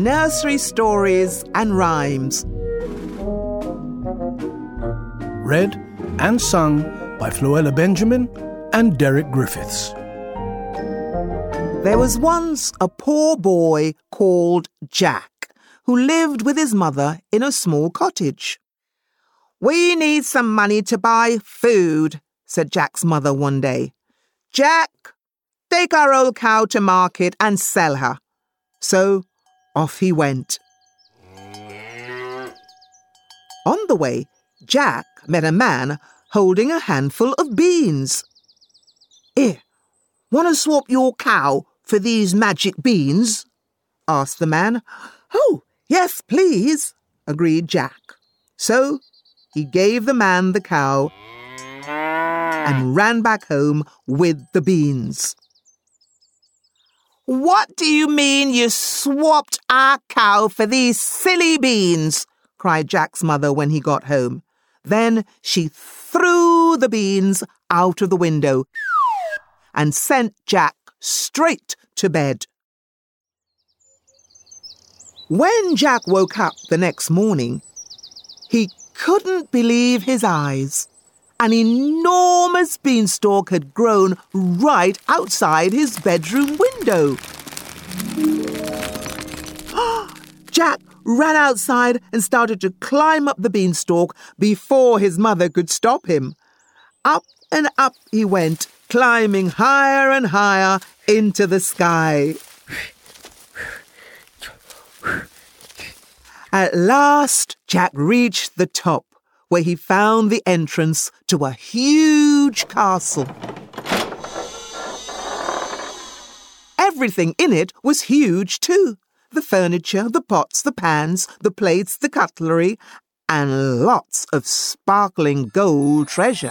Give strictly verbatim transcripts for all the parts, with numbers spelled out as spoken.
nursery stories and rhymes. Read and sung by Floella Benjamin and Derek Griffiths. There was once a poor boy called Jack, who lived with his mother in a small cottage. "We need some money to buy food," said Jack's mother one day. "Jack, take our old cow to market and sell her." So off he went. On the way, Jack met a man holding a handful of beans. "Here, want to swap your cow for these magic beans?" asked the man. "Oh, yes, please," agreed Jack. So he gave the man the cow and ran back home with the beans. "What do you mean you swapped our cow for these silly beans?" cried Jack's mother when he got home. Then she threw the beans out of the window and sent Jack straight to bed. When Jack woke up the next morning, he couldn't believe his eyes. An enormous beanstalk had grown right outside his bedroom window. Jack ran outside and started to climb up the beanstalk before his mother could stop him. Up and up he went, climbing higher and higher into the sky. At last, Jack reached the top, where he found the entrance to a huge castle. Everything in it was huge too. The furniture, the pots, the pans, the plates, the cutlery, and lots of sparkling gold treasure.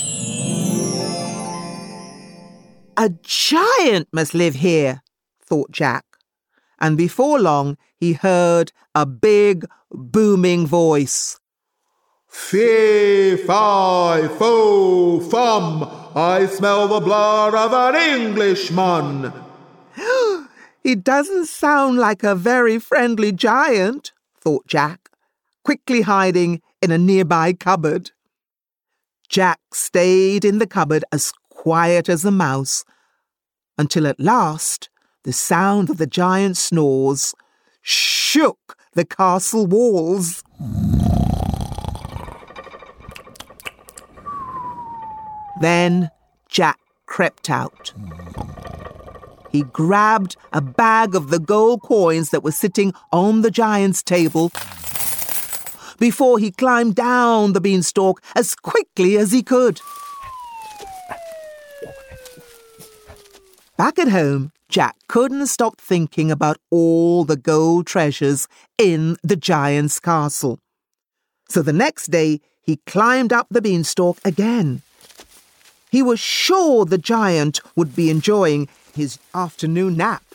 "A giant must live here," thought Jack. And before long, he heard a big, booming voice. "Fee, fi, fo, fum, I smell the blood of an Englishman." "He doesn't sound like a very friendly giant," thought Jack, quickly hiding in a nearby cupboard. Jack stayed in the cupboard as quiet as a mouse, until at last the sound of the giant's snores shook the castle walls. Then Jack crept out. He grabbed a bag of the gold coins that were sitting on the giant's table before he climbed down the beanstalk as quickly as he could. Back at home, Jack couldn't stop thinking about all the gold treasures in the giant's castle. So the next day, he climbed up the beanstalk again. He was sure the giant would be enjoying his afternoon nap.